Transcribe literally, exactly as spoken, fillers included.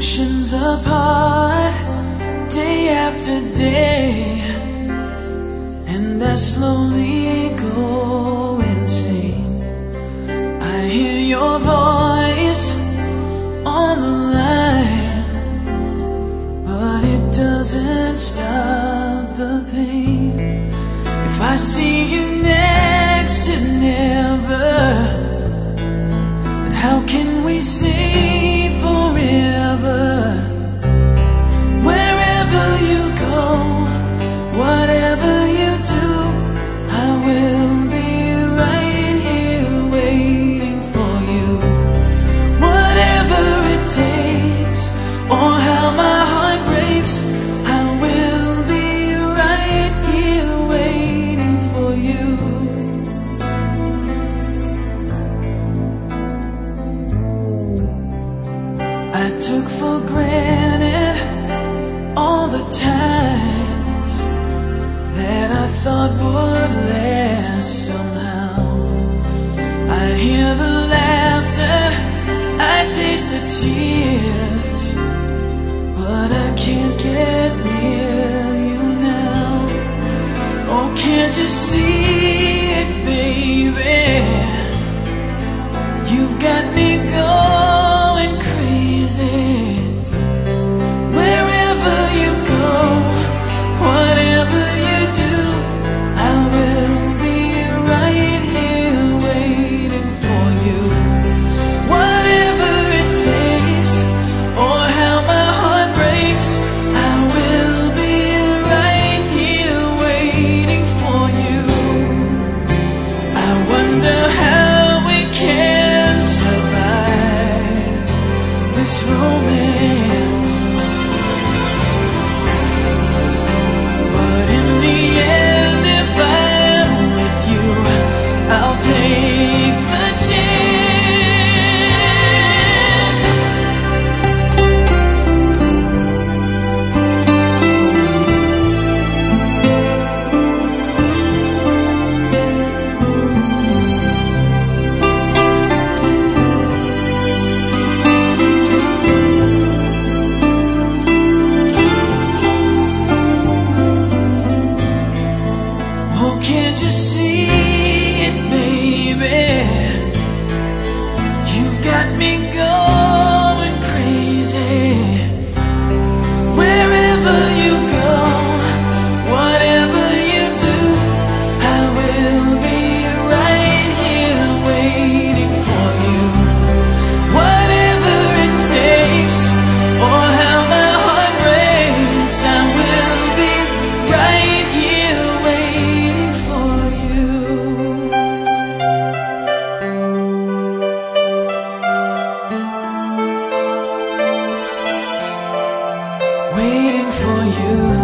Oceans apart, day after day, and I slowly go insane. I hear your voice on the line, but it doesn't stop the pain. If I see you next to never, then how can we say forever? Wherever you go, whatever you do, I will be right here waiting for you. Whatever it takes, or how my heart breaks, I will be right here waiting for you. I took for granted all the times that I thought would last somehow. I hear the laughter, I taste the tears, but I can't get near you now. Oh, can't you see it, baby? You've got me going crazy. Wherever you go, whatever you do, I will be right here waiting for you. Whatever it takes, or how my heart breaks, I will be right here waiting for you. I wonder how we can survive this romance, but in the end, if I'm with you, I'll take the chance. Oh, can't you see it, baby? You've got me going crazy. Wherever you go, whatever you do, I will be right here waiting for you. Whatever it takes, or how my heart breaks, I will be right here waiting for you. Waiting for you.